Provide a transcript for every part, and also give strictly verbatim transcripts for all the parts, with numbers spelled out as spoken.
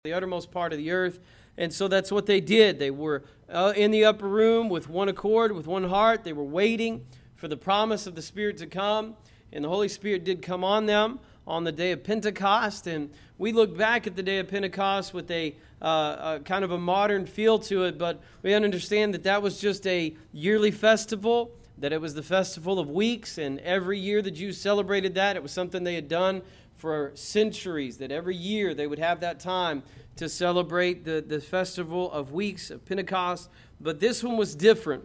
the uttermost part of the earth. And so that's what they did. They were uh, in the upper room with one accord, with one heart. They were waiting for the promise of the Spirit to come. And the Holy Spirit did come on them on the day of Pentecost. And we look back at the day of Pentecost with a, uh, a kind of a modern feel to it. But we understand that that was just a yearly festival, that it was the festival of weeks. And every year the Jews celebrated that. It was something they had done for centuries, that every year they would have that time to celebrate the, the festival of weeks of Pentecost. But this one was different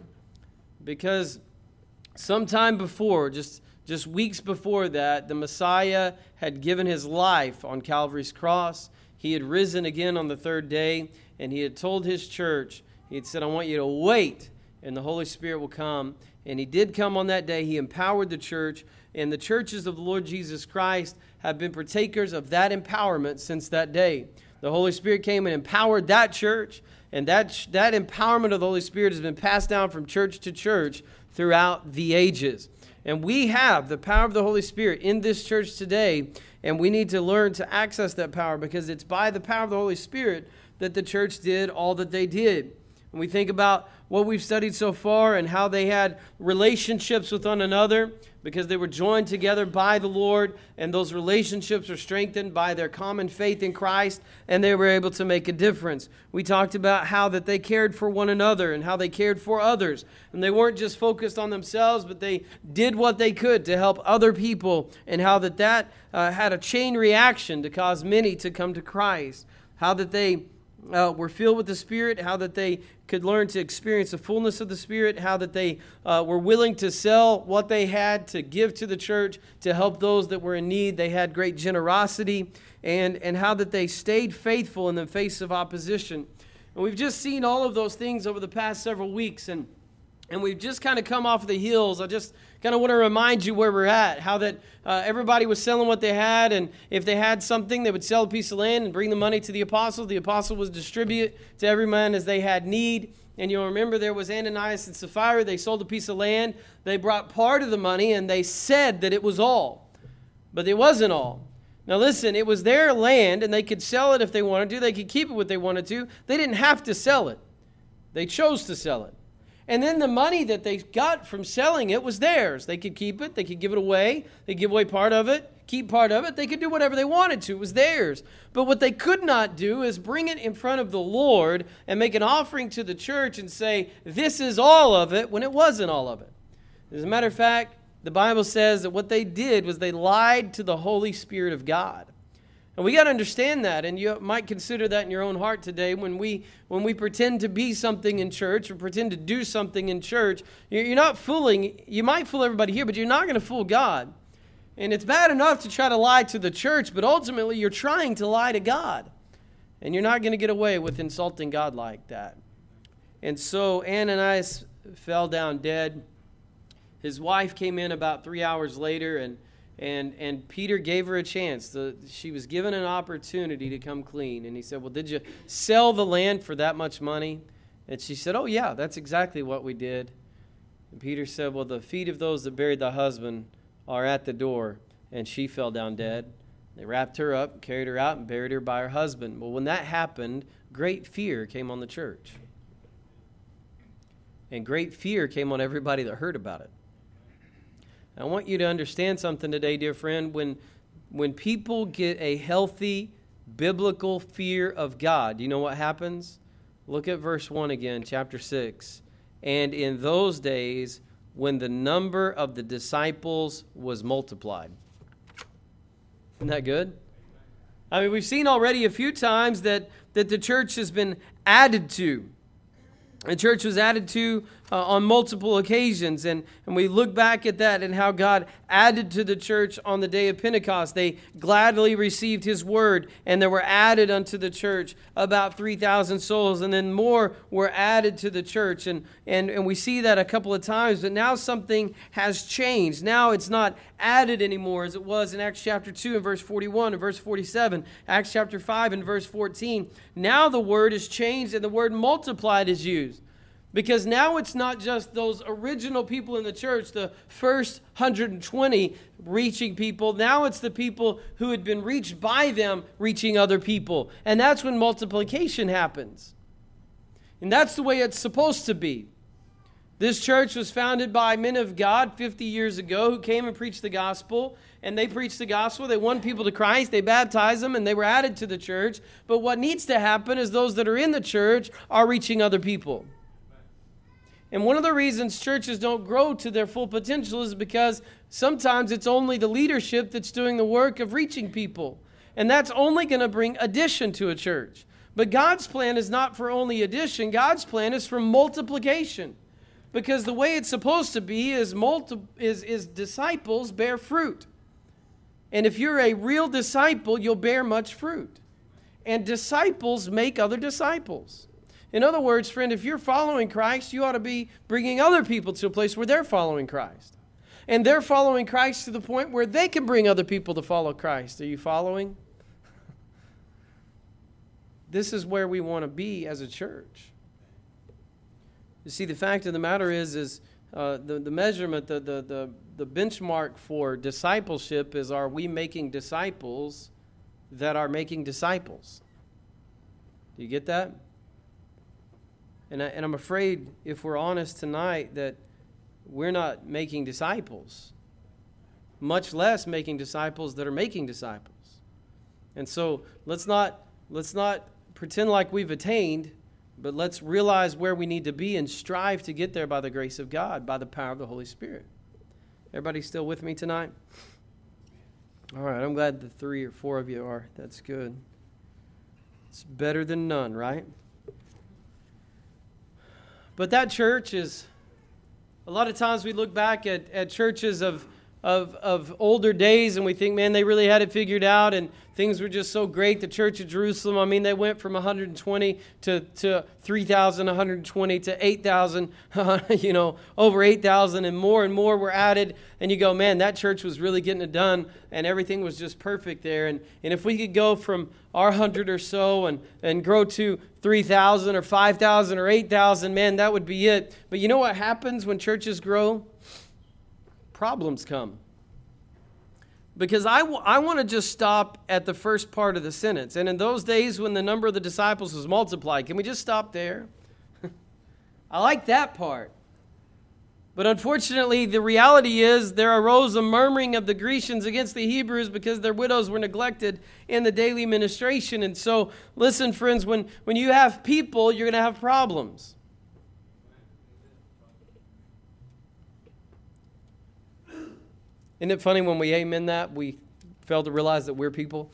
because sometime before, just, just weeks before that, the Messiah had given his life on Calvary's cross. He had risen again on the third day, and he had told his church, he had said, I want you to wait, and the Holy Spirit will come. And he did come on that day. He empowered the church, and the churches of the Lord Jesus Christ have been partakers of that empowerment since that day. The Holy Spirit came and empowered that church, and that, that empowerment of the Holy Spirit has been passed down from church to church throughout the ages. And we have the power of the Holy Spirit in this church today, and we need to learn to access that power because it's by the power of the Holy Spirit that the church did all that they did. When we think about what we've studied so far and how they had relationships with one another because they were joined together by the Lord, and those relationships are strengthened by their common faith in Christ, and they were able to make a difference. We talked about how that they cared for one another and how they cared for others, and they weren't just focused on themselves, but they did what they could to help other people, and how that that uh, had a chain reaction to cause many to come to Christ. How that they Uh, were filled with the Spirit, how that they could learn to experience the fullness of the Spirit, how that they uh, were willing to sell what they had to give to the church to help those that were in need. They had great generosity, and, and how that they stayed faithful in the face of opposition. And we've just seen all of those things over the past several weeks, and And we've just kind of come off the heels. I just kind of want to remind you where we're at. How that uh, everybody was selling what they had. And if they had something, they would sell a piece of land and bring the money to the apostles. The apostle was distribute to every man as they had need. And you'll remember there was Ananias and Sapphira. They sold a piece of land. They brought part of the money and they said that it was all. But it wasn't all. Now listen, it was their land and they could sell it if they wanted to. They could keep it what they wanted to. They didn't have to sell it. They chose to sell it. And then the money that they got from selling it was theirs. They could keep it. They could give it away. They could give away part of it, keep part of it. They could do whatever they wanted to. It was theirs. But what they could not do is bring it in front of the Lord and make an offering to the church and say, this is all of it, when it wasn't all of it. As a matter of fact, the Bible says that what they did was they lied to the Holy Spirit of God. And we got to understand that, and you might consider that in your own heart today. When we when we pretend to be something in church or pretend to do something in church, you're not fooling. You might fool everybody here, but you're not going to fool God. And it's bad enough to try to lie to the church, but ultimately you're trying to lie to God. And you're not going to get away with insulting God like that. And so Ananias fell down dead. His wife came in about three hours later, and And and Peter gave her a chance. The, she was given an opportunity to come clean. And he said, well, did you sell the land for that much money? And she said, oh, yeah, that's exactly what we did. And Peter said, well, the feet of those that buried the husband are at the door. And she fell down dead. They wrapped her up, carried her out, and buried her by her husband. Well, when that happened, great fear came on the church. And great fear came on everybody that heard about it. I want you to understand something today, dear friend. When, when people get a healthy biblical fear of God, you know what happens? Look at verse one again, chapter six. And in those days, when the number of the disciples was multiplied. Isn't that good? I mean, we've seen already a few times that, that the church has been added to. The church was added to uh, on multiple occasions, and, and we look back at that and how God added to the church on the day of Pentecost. They gladly received His word, and there were added unto the church about three thousand souls, and then more were added to the church, and, and, and we see that a couple of times, but now something has changed. Now it's not added anymore as it was in Acts chapter two and verse forty-one and verse forty-seven, Acts chapter five and verse fourteen. Now the word is changed and the word multiplied is used. Because now it's not just those original people in the church, the first one hundred twenty reaching people. Now it's the people who had been reached by them reaching other people. And that's when multiplication happens. And that's the way it's supposed to be. This church was founded by men of God fifty years ago who came and preached the gospel. And they preached the gospel. They won people to Christ. They baptized them and they were added to the church. But what needs to happen is those that are in the church are reaching other people. And one of the reasons churches don't grow to their full potential is because sometimes it's only the leadership that's doing the work of reaching people. And that's only going to bring addition to a church. But God's plan is not for only addition. God's plan is for multiplication. Because the way it's supposed to be is, multi- is, is disciples bear fruit. And if you're a real disciple, you'll bear much fruit. And disciples make other disciples. In other words, friend, if you're following Christ, you ought to be bringing other people to a place where they're following Christ. And they're following Christ to the point where they can bring other people to follow Christ. Are you following? This is where we want to be as a church. You see, the fact of the matter is, is uh, the, the measurement, the, the, the, the benchmark for discipleship is, are we making disciples that are making disciples? Do you get that? And, I, and I'm afraid, if we're honest tonight, that we're not making disciples, much less making disciples that are making disciples. And so let's not let's not pretend like we've attained, but let's realize where we need to be and strive to get there by the grace of God, by the power of the Holy Spirit. Everybody still with me tonight? All right, I'm glad the three or four of you are. That's good. It's better than none, right? But that church is, a lot of times we look back at, at churches of, of, of older days and we think, man, they really had it figured out and things were just so great. The Church of Jerusalem, I mean, they went from one hundred twenty to, to three thousand, one hundred twenty to eight thousand, you know, over eight thousand, and more and more were added. And you go, man, that church was really getting it done and everything was just perfect there. And, and if we could go from our one hundred or so and, and grow to three thousand or five thousand or eight thousand, man, that would be it. But you know what happens when churches grow? Problems come. Because I, w- I want to just stop at the first part of the sentence. And in those days when the number of the disciples was multiplied, can we just stop there? I like that part. But unfortunately, the reality is there arose a murmuring of the Grecians against the Hebrews because their widows were neglected in the daily ministration. And so, listen, friends, when, when you have people, you're going to have problems. Isn't it funny when we amen that, we fail to realize that we're people?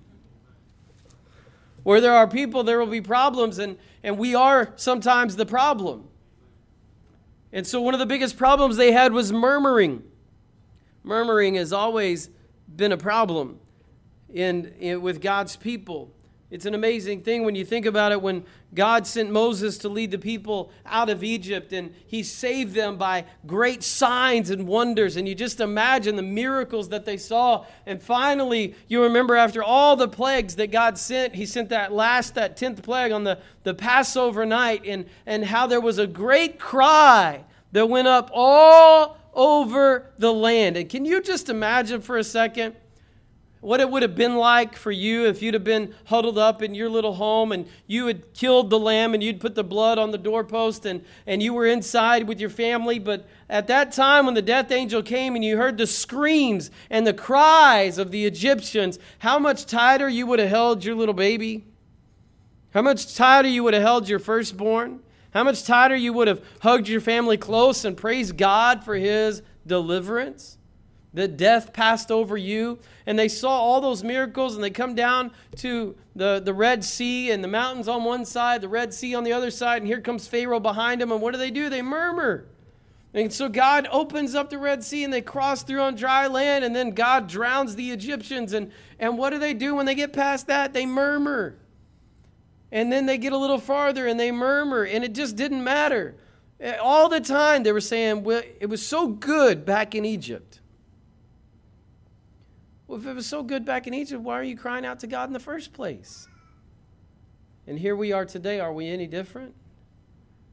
Where there are people, there will be problems, and, and we are sometimes the problem. And so one of the biggest problems they had was murmuring. Murmuring has always been a problem in, in with God's people. It's an amazing thing when you think about it. When God sent Moses to lead the people out of Egypt and he saved them by great signs and wonders, and you just imagine the miracles that they saw. And finally, you remember after all the plagues that God sent, he sent that last, that tenth plague on the, the Passover night, and, and how there was a great cry that went up all over the land. And can you just imagine for a second what it would have been like for you if you'd have been huddled up in your little home and you had killed the lamb and you'd put the blood on the doorpost and, and you were inside with your family. But at that time when the death angel came and you heard the screams and the cries of the Egyptians, how much tighter you would have held your little baby? How much tighter you would have held your firstborn? How much tighter you would have hugged your family close and praised God for his deliverance? That death passed over you. And they saw all those miracles, and they come down to the, the Red Sea and the mountains on one side, the Red Sea on the other side, and here comes Pharaoh behind them. And what do they do? They murmur. And so God opens up the Red Sea and they cross through on dry land, and then God drowns the Egyptians. And, and what do they do when they get past that? They murmur. And then they get a little farther and they murmur, and it just didn't matter. All the time they were saying, well, it was so good back in Egypt. Well, if it was so good back in Egypt, why are you crying out to God in the first place? And here we are today. Are we any different?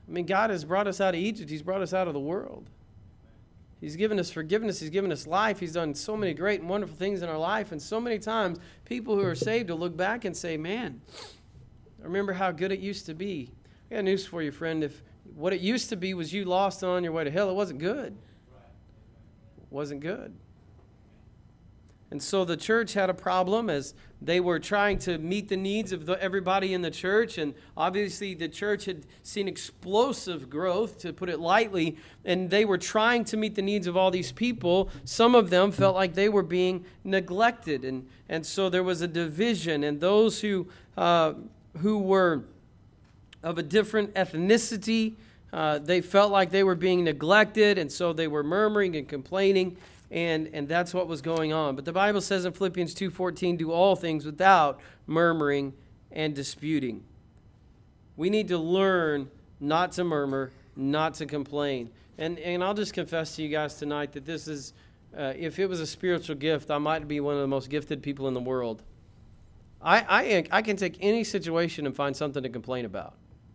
I mean, God has brought us out of Egypt. He's brought us out of the world. He's given us forgiveness. He's given us life. He's done so many great and wonderful things in our life. And so many times, people who are saved will look back and say, man, I remember how good it used to be. I got news for you, friend. If what it used to be was you lost and on your way to hell, it wasn't good. It wasn't good. And so the church had a problem as they were trying to meet the needs of the, everybody in the church. And obviously the church had seen explosive growth, to put it lightly, and they were trying to meet the needs of all these people. Some of them felt like they were being neglected. And, and so there was a division, and those who, uh, who were of a different ethnicity, uh, they felt like they were being neglected, and so they were murmuring and complaining. And and that's what was going on. But the Bible says in Philippians two fourteen, do all things without murmuring and disputing. We need to learn not to murmur, not to complain. And and I'll just confess to you guys tonight that this is, uh, if it was a spiritual gift, I might be one of the most gifted people in the world. I, I, I can take any situation and find something to complain about.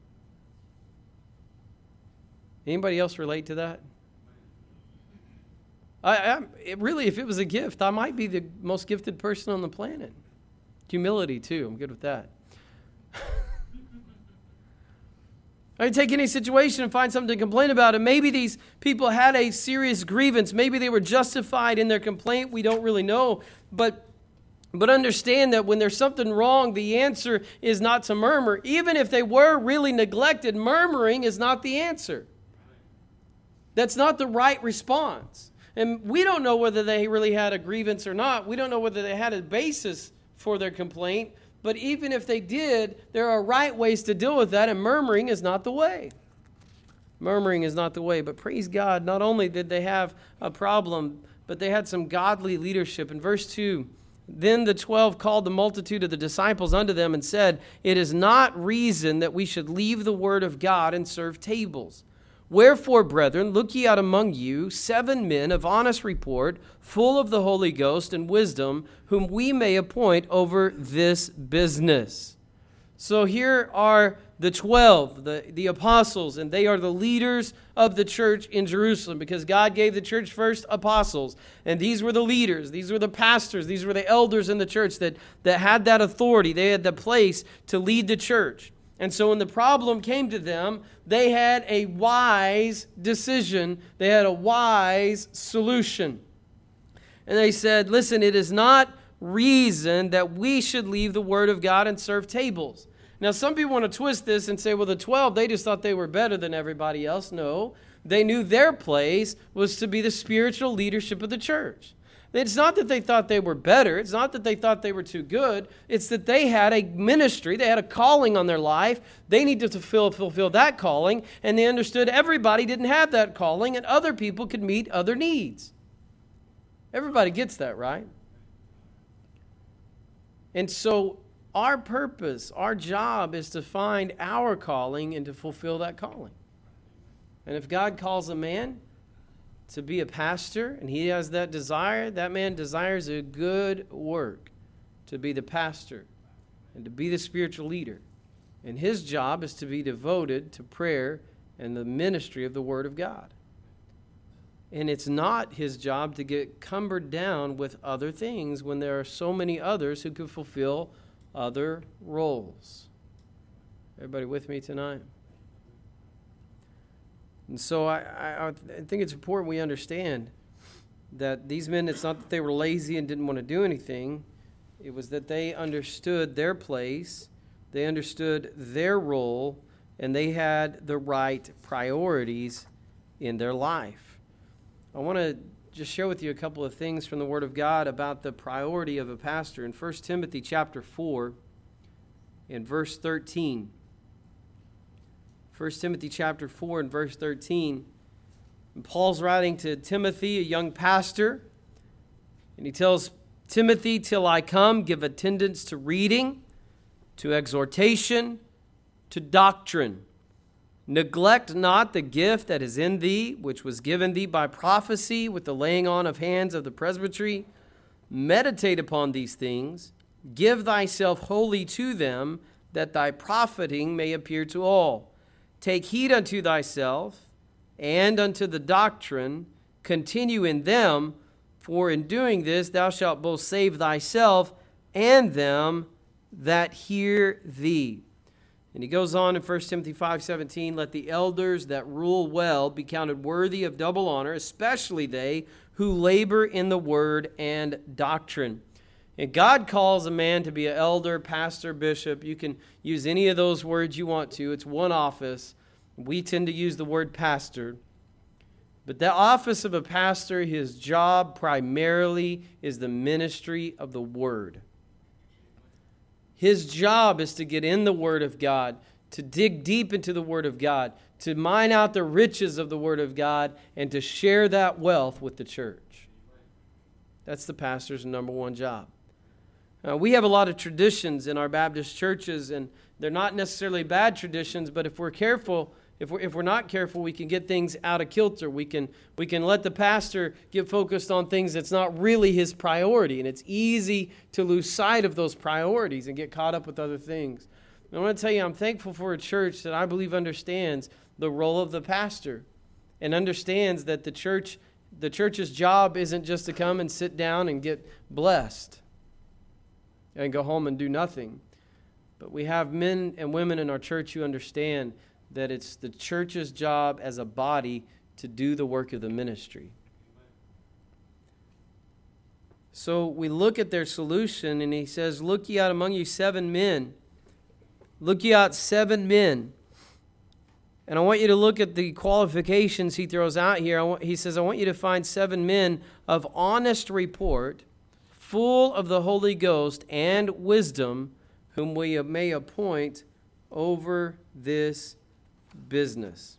Anybody else relate to that? I, I it really, if it was a gift, I might be the most gifted person on the planet. Humility, too. I'm good with that. I can take any situation and find something to complain about. And maybe these people had a serious grievance. Maybe they were justified in their complaint. We don't really know. But, but understand that when there's something wrong, the answer is not to murmur. Even if they were really neglected, murmuring is not the answer. That's not the right response. And we don't know whether they really had a grievance or not. We don't know whether they had a basis for their complaint. But even if they did, there are right ways to deal with that, and murmuring is not the way. Murmuring is not the way. But praise God, not only did they have a problem, but they had some godly leadership. In verse two, then the twelve called the multitude of the disciples unto them and said, it is not reason that we should leave the word of God and serve tables. Wherefore, brethren, look ye out among you seven men of honest report, full of the Holy Ghost and wisdom, whom we may appoint over this business. So here are the twelve, the, the apostles, and they are the leaders of the church in Jerusalem, because God gave the church first apostles, and these were the leaders, these were the pastors, these were the elders in the church that, that had that authority, they had the place to lead the church. And so when the problem came to them, they had a wise decision. They had a wise solution. And they said, listen, it is not reason that we should leave the word of God and serve tables. Now, some people want to twist this and say, well, the twelve, they just thought they were better than everybody else. No, they knew their place was to be the spiritual leadership of the church. It's not that they thought they were better. It's not that they thought they were too good. It's that they had a ministry. They had a calling on their life. They needed to fulfill, fulfill that calling. And they understood everybody didn't have that calling, and other people could meet other needs. Everybody gets that, right? And so our purpose, our job is to find our calling and to fulfill that calling. And if God calls a man to be a pastor, and he has that desire, that man desires a good work, to be the pastor and to be the spiritual leader. And his job is to be devoted to prayer and the ministry of the Word of God. And it's not his job to get cumbered down with other things when there are so many others who could fulfill other roles. Everybody with me tonight? And so I, I, I think it's important we understand that these men, it's not that they were lazy and didn't want to do anything. It was that they understood their place, they understood their role, and they had the right priorities in their life. I want to just share with you a couple of things from the Word of God about the priority of a pastor. In First Timothy chapter four, in verse thirteen, First Timothy chapter four and verse thirteen. And Paul's writing to Timothy, a young pastor, and he tells Timothy, till I come, give attendance to reading, to exhortation, to doctrine. Neglect not the gift that is in thee, which was given thee by prophecy with the laying on of hands of the presbytery. Meditate upon these things. Give thyself wholly to them, that thy profiting may appear to all. take heed unto thyself and unto the doctrine, continue in them, for in doing this thou shalt both save thyself and them that hear thee. And he goes on in First Timothy five seventeen, let the elders that rule well be counted worthy of double honor, especially they who labor in the word and doctrine. And God calls a man to be an elder, pastor, bishop. You can use any of those words you want to. It's one office. We tend to use the word pastor. But the office of a pastor, his job primarily is the ministry of the word. His job is to get in the Word of God, to dig deep into the Word of God, to mine out the riches of the Word of God, and to share that wealth with the church. That's the pastor's number one job. Uh, we have a lot of traditions in our Baptist churches, and they're not necessarily bad traditions, but if we're careful, if we're, if we're not careful, we can get things out of kilter. We can, we can let the pastor get focused on things that's not really his priority, and it's easy to lose sight of those priorities and get caught up with other things. And I want to tell you, I'm thankful for a church that I believe understands the role of the pastor and understands that the church, the church's job isn't just to come and sit down and get blessed and go home and do nothing. But we have men and women in our church who understand that it's the church's job as a body to do the work of the ministry. So we look at their solution, and he says, look ye out among you seven men. Look ye out seven men. And I want you to look at the qualifications he throws out here. I want, he says, I want you to find seven men of honest report, full of the Holy Ghost and wisdom, whom we may appoint over this business.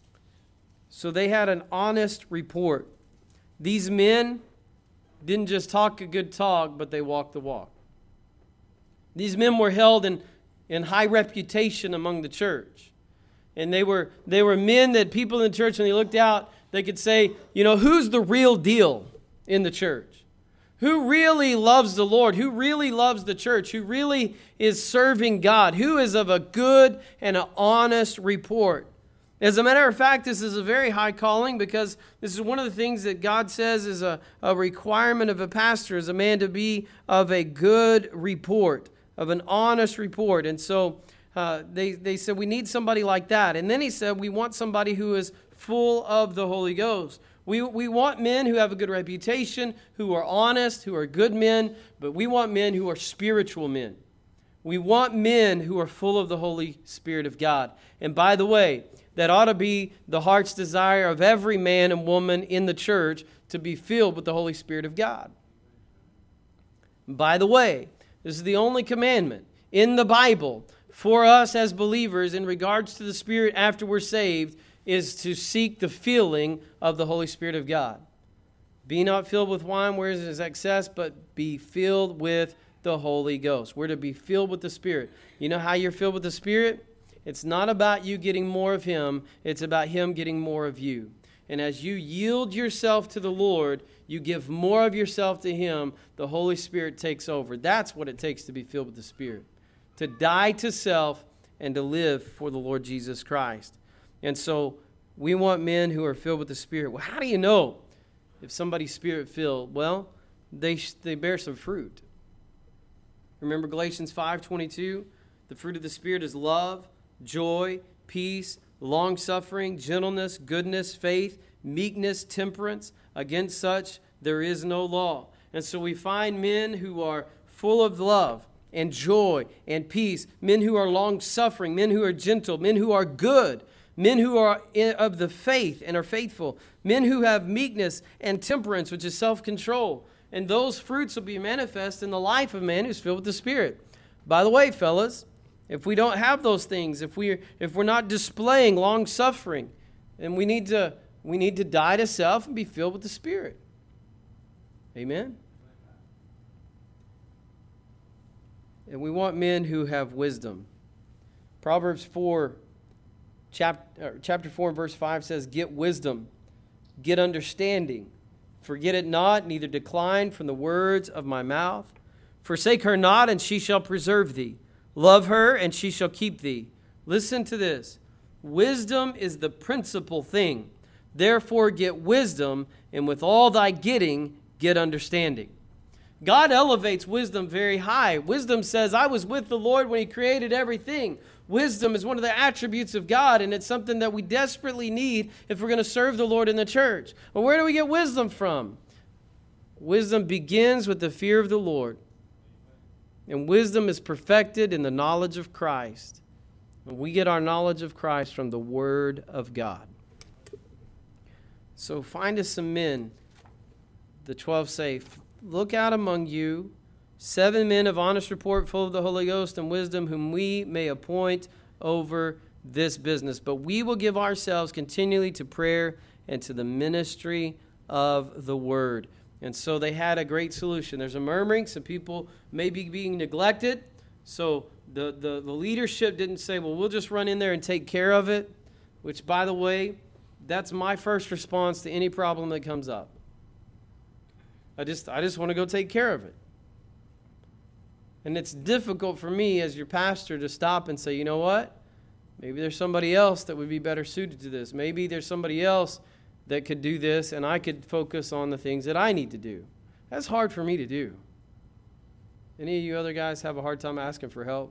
So they had an honest report. These men didn't just talk a good talk, but they walked the walk. These men were held in, in high reputation among the church. And they were they were men that people in the church, when they looked out, they could say, you know, who's the real deal in the church? Who really loves the Lord? Who really loves the church? Who really is serving God? Who is of a good and an honest report? As a matter of fact, this is a very high calling, because this is one of the things that God says is a, a requirement of a pastor, is a man to be of a good report, of an honest report. And so uh, they, they said, we need somebody like that. And then he said, we want somebody who is full of the Holy Ghost. We, we want men who have a good reputation, who are honest, who are good men, but we want men who are spiritual men. We want men who are full of the Holy Spirit of God. And by the way, that ought to be the heart's desire of every man and woman in the church, to be filled with the Holy Spirit of God. By the way, this is the only commandment in the Bible for us as believers in regards to the Spirit after we're saved, is to seek the filling of the Holy Spirit of God. Be not filled with wine where there is excess, but be filled with the Holy Ghost. We're to be filled with the Spirit. You know how you're filled with the Spirit? It's not about you getting more of Him. It's about Him getting more of you. And as you yield yourself to the Lord, you give more of yourself to Him, the Holy Spirit takes over. That's what it takes to be filled with the Spirit. To die to self and to live for the Lord Jesus Christ. And so we want men who are filled with the Spirit. Well, how do you know if somebody's Spirit-filled? Well, they they bear some fruit. Remember Galatians five twenty-two? The fruit of the Spirit is love, joy, peace, long-suffering, gentleness, goodness, faith, meekness, temperance. Against such there is no law. And so we find men who are full of love and joy and peace, men who are long-suffering, men who are gentle, men who are good, men who are of the faith and are faithful, men who have meekness and temperance, which is self-control. And those fruits will be manifest in the life of a man who's filled with the Spirit. By the way, fellas, if we don't have those things, if we if we're not displaying long-suffering, then we need to we need to die to self and be filled with the Spirit. Amen. And we want men who have wisdom. Proverbs four Chapter, chapter four and verse five says, get wisdom, get understanding. Forget it not, neither decline from the words of my mouth. Forsake her not, and she shall preserve thee. Love her, and she shall keep thee. Listen to this. Wisdom is the principal thing. Therefore get wisdom, and with all thy getting, get understanding. God elevates wisdom very high. Wisdom says, I was with the Lord when he created everything. Wisdom is one of the attributes of God, and it's something that we desperately need if we're going to serve the Lord in the church. Well, where do we get wisdom from? Wisdom begins with the fear of the Lord. And wisdom is perfected in the knowledge of Christ. And we get our knowledge of Christ from the Word of God. So find us some men. The twelve say, look out among you seven men of honest report, full of the Holy Ghost and wisdom, whom we may appoint over this business. But we will give ourselves continually to prayer and to the ministry of the word. And so they had a great solution. There's a murmuring. Some people may be being neglected. So the, the, the leadership didn't say, well, we'll just run in there and take care of it. Which, by the way, that's my first response to any problem that comes up. I just I just want to go take care of it. And it's difficult for me as your pastor to stop and say, you know what? Maybe there's somebody else that would be better suited to this. Maybe there's somebody else that could do this, and I could focus on the things that I need to do. That's hard for me to do. Any of you other guys have a hard time asking for help?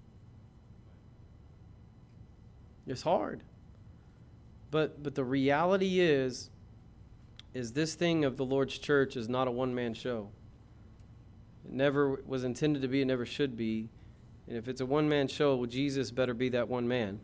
It's hard. But but the reality is, is this thing of the Lord's church is not a one-man show. It never was intended to be, it never should be. And if it's a one-man show, well, Jesus better be that one man.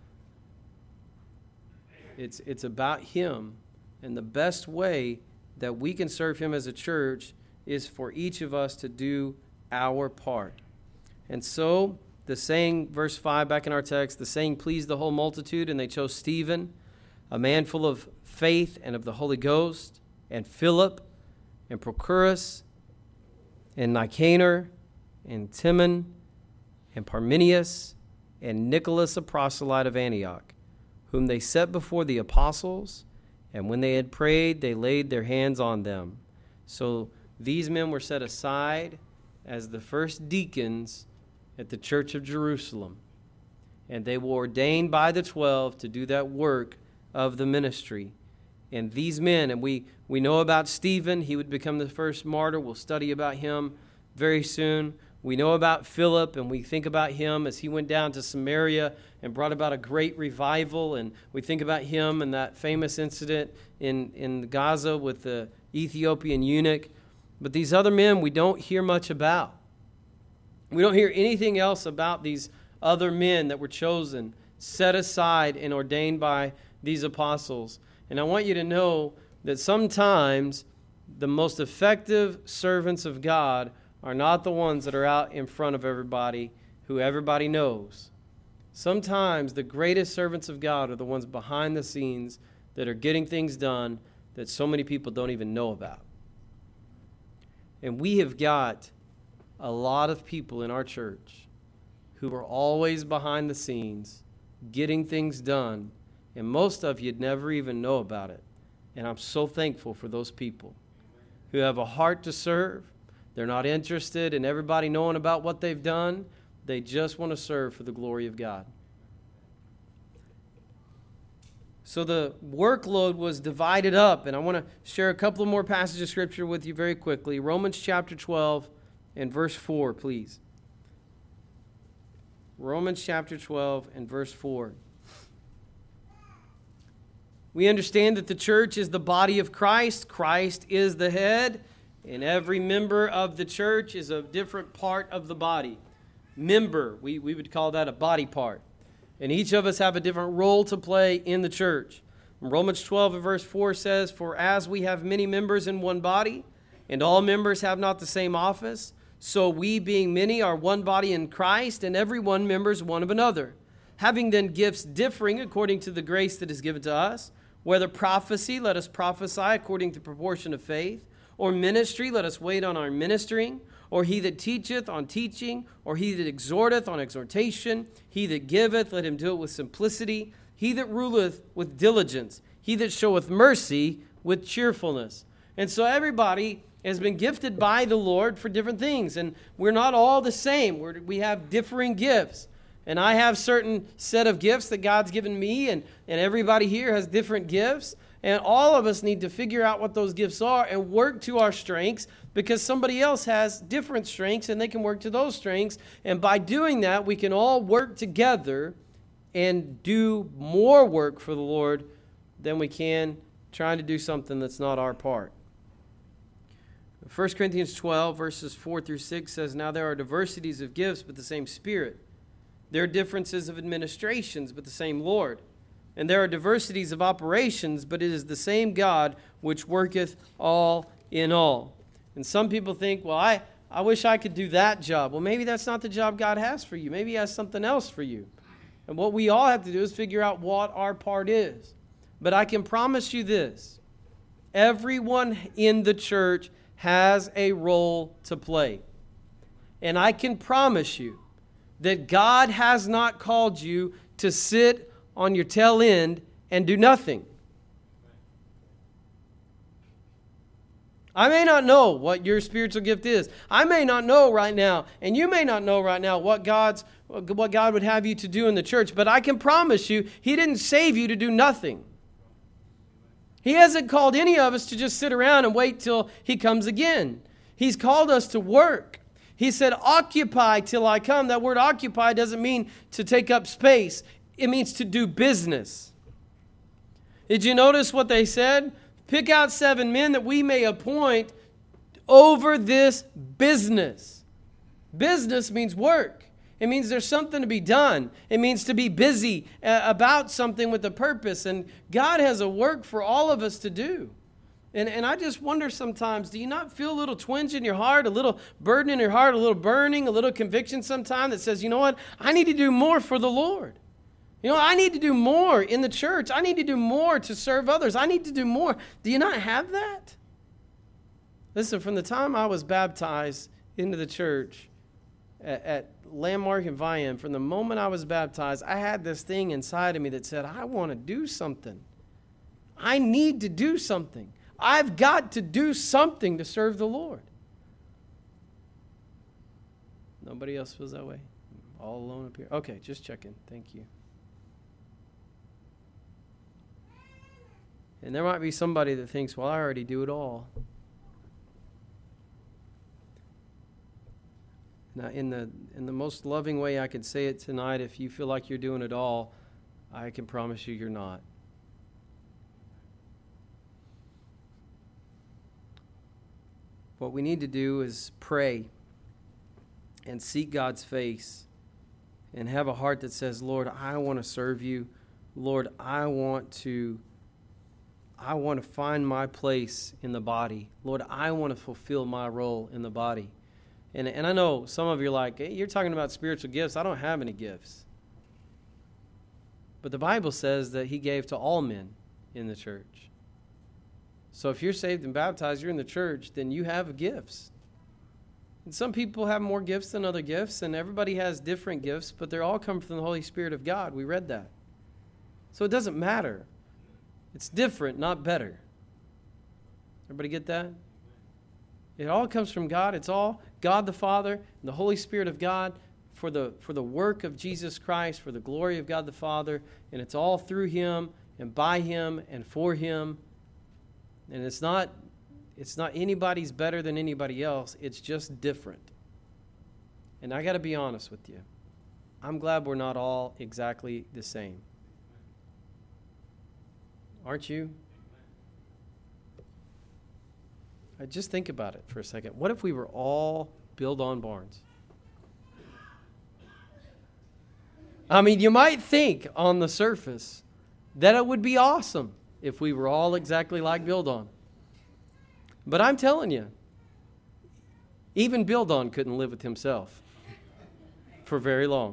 It's it's about him, and the best way that we can serve him as a church is for each of us to do our part. And so, the saying, verse five back in our text, the saying pleased the whole multitude, and they chose Stephen, a man full of faith and of the Holy Ghost, and Philip, and Prochorus, and Nicanor, and Timon, and Parmenius, and Nicholas, a proselyte of Antioch, whom they set before the apostles, and when they had prayed, they laid their hands on them. So these men were set aside as the first deacons at the church of Jerusalem, and they were ordained by the twelve to do that work of the ministry. And these men, and we, we know about Stephen, he would become the first martyr. We'll study about him very soon. We know about Philip, and we think about him as he went down to Samaria and brought about a great revival. And we think about him and that famous incident in, in Gaza with the Ethiopian eunuch. But these other men we don't hear much about. We don't hear anything else about these other men that were chosen, set aside, and ordained by these apostles. And I want you to know that sometimes the most effective servants of God are not the ones that are out in front of everybody, who everybody knows. Sometimes the greatest servants of God are the ones behind the scenes that are getting things done that so many people don't even know about. And we have got a lot of people in our church who are always behind the scenes getting things done, and most of you'd never even know about it. And I'm so thankful for those people who have a heart to serve. They're not interested in everybody knowing about what they've done. They just want to serve for the glory of God. So the workload was divided up, and I want to share a couple of more passages of Scripture with you very quickly. Romans chapter twelve and verse four, please. Romans chapter twelve and verse four. We understand that the church is the body of Christ. Christ is the head, and every member of the church is a different part of the body. Member, we, we would call that a body part. And each of us have a different role to play in the church. Romans twelve and verse four says, "For as we have many members in one body, and all members have not the same office, so we, being many, are one body in Christ, and every one members one of another. Having then gifts differing according to the grace that is given to us, whether prophecy, let us prophesy according to the proportion of faith, or ministry, let us wait on our ministering, or he that teacheth on teaching, or he that exhorteth on exhortation, he that giveth, let him do it with simplicity, he that ruleth with diligence, he that showeth mercy with cheerfulness." And so everybody has been gifted by the Lord for different things, and we're not all the same. We're, we have differing gifts. And I have certain set of gifts that God's given me, and, and everybody here has different gifts. And all of us need to figure out what those gifts are and work to our strengths, because somebody else has different strengths and they can work to those strengths. And by doing that, we can all work together and do more work for the Lord than we can trying to do something that's not our part. First Corinthians twelve, verses four through six says, "Now there are diversities of gifts, but the same Spirit. There are differences of administrations, but the same Lord. And there are diversities of operations, but it is the same God which worketh all in all." And some people think, well, I, I wish I could do that job. Well, maybe that's not the job God has for you. Maybe He has something else for you. And what we all have to do is figure out what our part is. But I can promise you this: everyone in the church has a role to play. And I can promise you that God has not called you to sit on your tail end and do nothing. I may not know what your spiritual gift is. I may not know right now, and you may not know right now what God's what God would have you to do in the church, but I can promise you, He didn't save you to do nothing. He hasn't called any of us to just sit around and wait till He comes again. He's called us to work. He said, "Occupy till I come." That word occupy doesn't mean to take up space. It means to do business. Did you notice what they said? Pick out seven men that we may appoint over this business. Business means work. It means there's something to be done. It means to be busy uh, about something with a purpose. And God has a work for all of us to do. And, and I just wonder sometimes, do you not feel a little twinge in your heart, a little burden in your heart, a little burning, a little conviction sometime that says, you know what, I need to do more for the Lord. You know, I need to do more in the church. I need to do more to serve others. I need to do more. Do you not have that? Listen, from the time I was baptized into the church at, at Landmark and Vian, from the moment I was baptized, I had this thing inside of me that said, I want to do something. I need to do something. I've got to do something to serve the Lord. Nobody else feels that way? All alone up here? Okay, just checking. Thank you. And there might be somebody that thinks, well, I already do it all. Now, in the in the most loving way I can say it tonight, if you feel like you're doing it all, I can promise you you're not. What we need to do is pray and seek God's face and have a heart that says, Lord, I want to serve you. Lord, I want to I want to find my place in the body. Lord, I want to fulfill my role in the body. And, and I know some of you are like, hey, you're talking about spiritual gifts. I don't have any gifts. But the Bible says that He gave to all men in the church. So if you're saved and baptized, you're in the church, then you have gifts. And some people have more gifts than other gifts, and everybody has different gifts, but they all come from the Holy Spirit of God. We read that. So it doesn't matter. It's different, not better. Everybody get that? It all comes from God. It's all God the Father and the Holy Spirit of God for the for the work of Jesus Christ, for the glory of God the Father, and it's all through Him and by Him and for Him. And it's not it's not anybody's better than anybody else. It's just different. And I got to be honest with you. I'm glad we're not all exactly the same. Aren't you? I just think about it for a second. What if we were all build-on barns? I mean, you might think on the surface that it would be awesome if we were all exactly like Build-On. But I'm telling you, even Build-On couldn't live with himself for very long.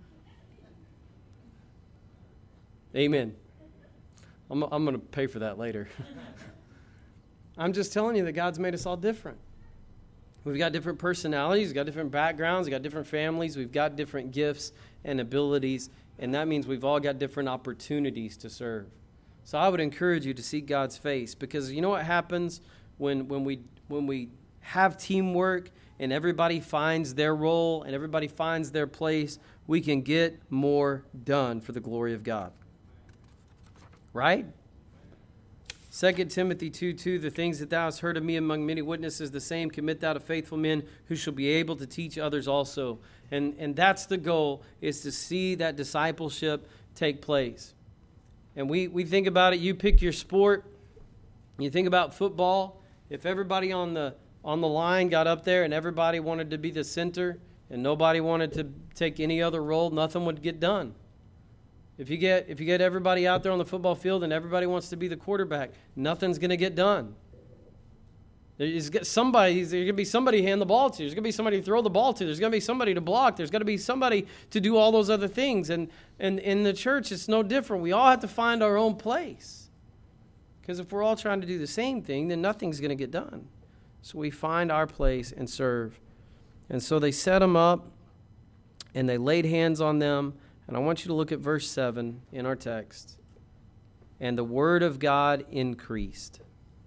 Amen. I'm, I'm going to pay for that later. I'm just telling you that God's made us all different. We've got different personalities, we've got different backgrounds, we've got different families, we've got different gifts and abilities, and that means we've all got different opportunities to serve. So I would encourage you to seek God's face, because you know what happens when when we when we have teamwork and everybody finds their role and everybody finds their place, we can get more done for the glory of God. Right? Second Timothy two two, the things that thou hast heard of me among many witnesses, the same commit thou to faithful men who shall be able to teach others also. And, and that's the goal, is to see that discipleship take place. And we, we think about it, you pick your sport, you think about football. If everybody on the on the line got up there and everybody wanted to be the center and nobody wanted to take any other role, nothing would get done. If you get if you get everybody out there on the football field and everybody wants to be the quarterback, nothing's going to get done. There's somebody, there's going to be somebody to hand the ball to. There's going to be somebody to throw the ball to. There's going to be somebody to block. There's going to be somebody to do all those other things. And, and in the church, it's no different. We all have to find our own place. Because if we're all trying to do the same thing, then nothing's going to get done. So we find our place and serve. And so they set them up, and they laid hands on them. And I want you to look at verse seven in our text. And the word of God increased.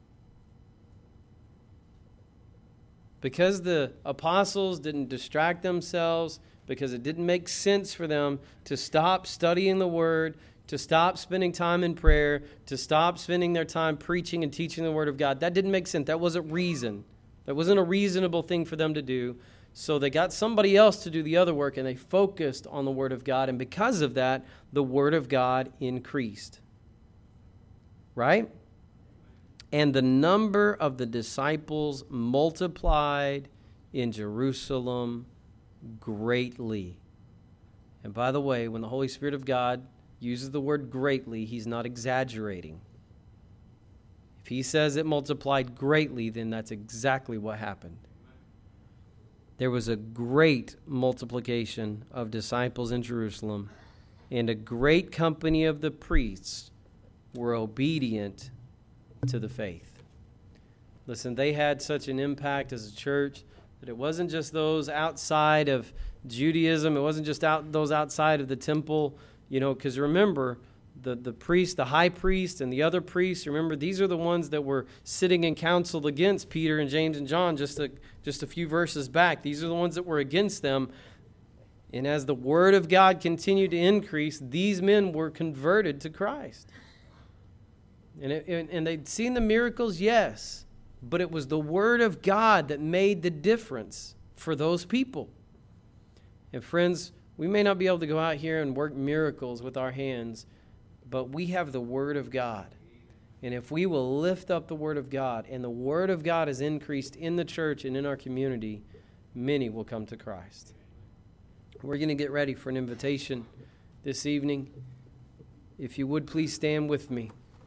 Because the apostles didn't distract themselves, because it didn't make sense for them to stop studying the word, to stop spending time in prayer, to stop spending their time preaching and teaching the word of God. That didn't make sense. That wasn't reason. That wasn't a reasonable thing for them to do. So they got somebody else to do the other work, and they focused on the word of God. And because of that, the word of God increased. Right? And the number of the disciples multiplied in Jerusalem greatly. And by the way, when the Holy Spirit of God uses the word greatly, he's not exaggerating. If he says it multiplied greatly, then that's exactly what happened. There was a great multiplication of disciples in Jerusalem, and a great company of the priests were obedient to the faith. Listen, they had such an impact as a church that it wasn't just those outside of Judaism. It wasn't just out those outside of the temple, you know, because remember, the, the priest, the high priest, and the other priests, remember, these are the ones that were sitting in council against Peter and James and John just a, just a few verses back. These are the ones that were against them. And as the word of God continued to increase, these men were converted to Christ. And, it, and they'd seen the miracles, yes, but it was the word of God that made the difference for those people. And friends, we may not be able to go out here and work miracles with our hands, but we have the word of God. And if we will lift up the word of God, and the word of God is increased in the church and in our community, many will come to Christ. We're going to get ready for an invitation this evening. If you would, please stand with me.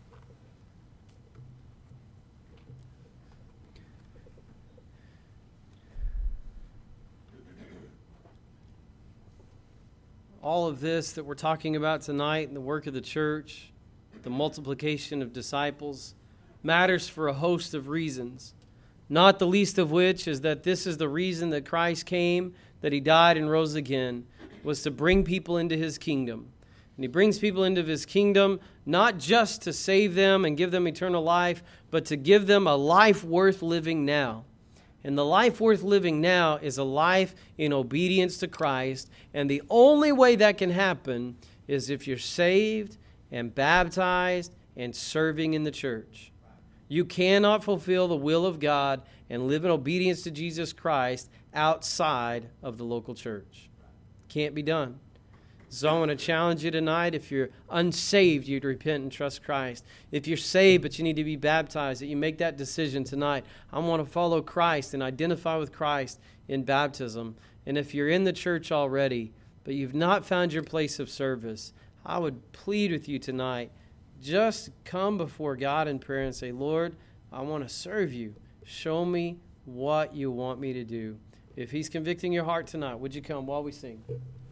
All of this that we're talking about tonight and the work of the church, the multiplication of disciples, matters for a host of reasons, not the least of which is that this is the reason that Christ came, that he died and rose again, was to bring people into his kingdom. And he brings people into his kingdom not just to save them and give them eternal life, but to give them a life worth living now. And the life worth living now is a life in obedience to Christ. And the only way that can happen is if you're saved and baptized and serving in the church. You cannot fulfill the will of God and live in obedience to Jesus Christ outside of the local church. Can't be done. So I want to challenge you tonight, if you're unsaved, you'd repent and trust Christ. If you're saved but you need to be baptized, that you make that decision tonight. I want to follow Christ and identify with Christ in baptism. And if you're in the church already, but you've not found your place of service, I would plead with you tonight, just come before God in prayer and say, Lord, I want to serve you. Show me what you want me to do. If he's convicting your heart tonight, would you come while we sing?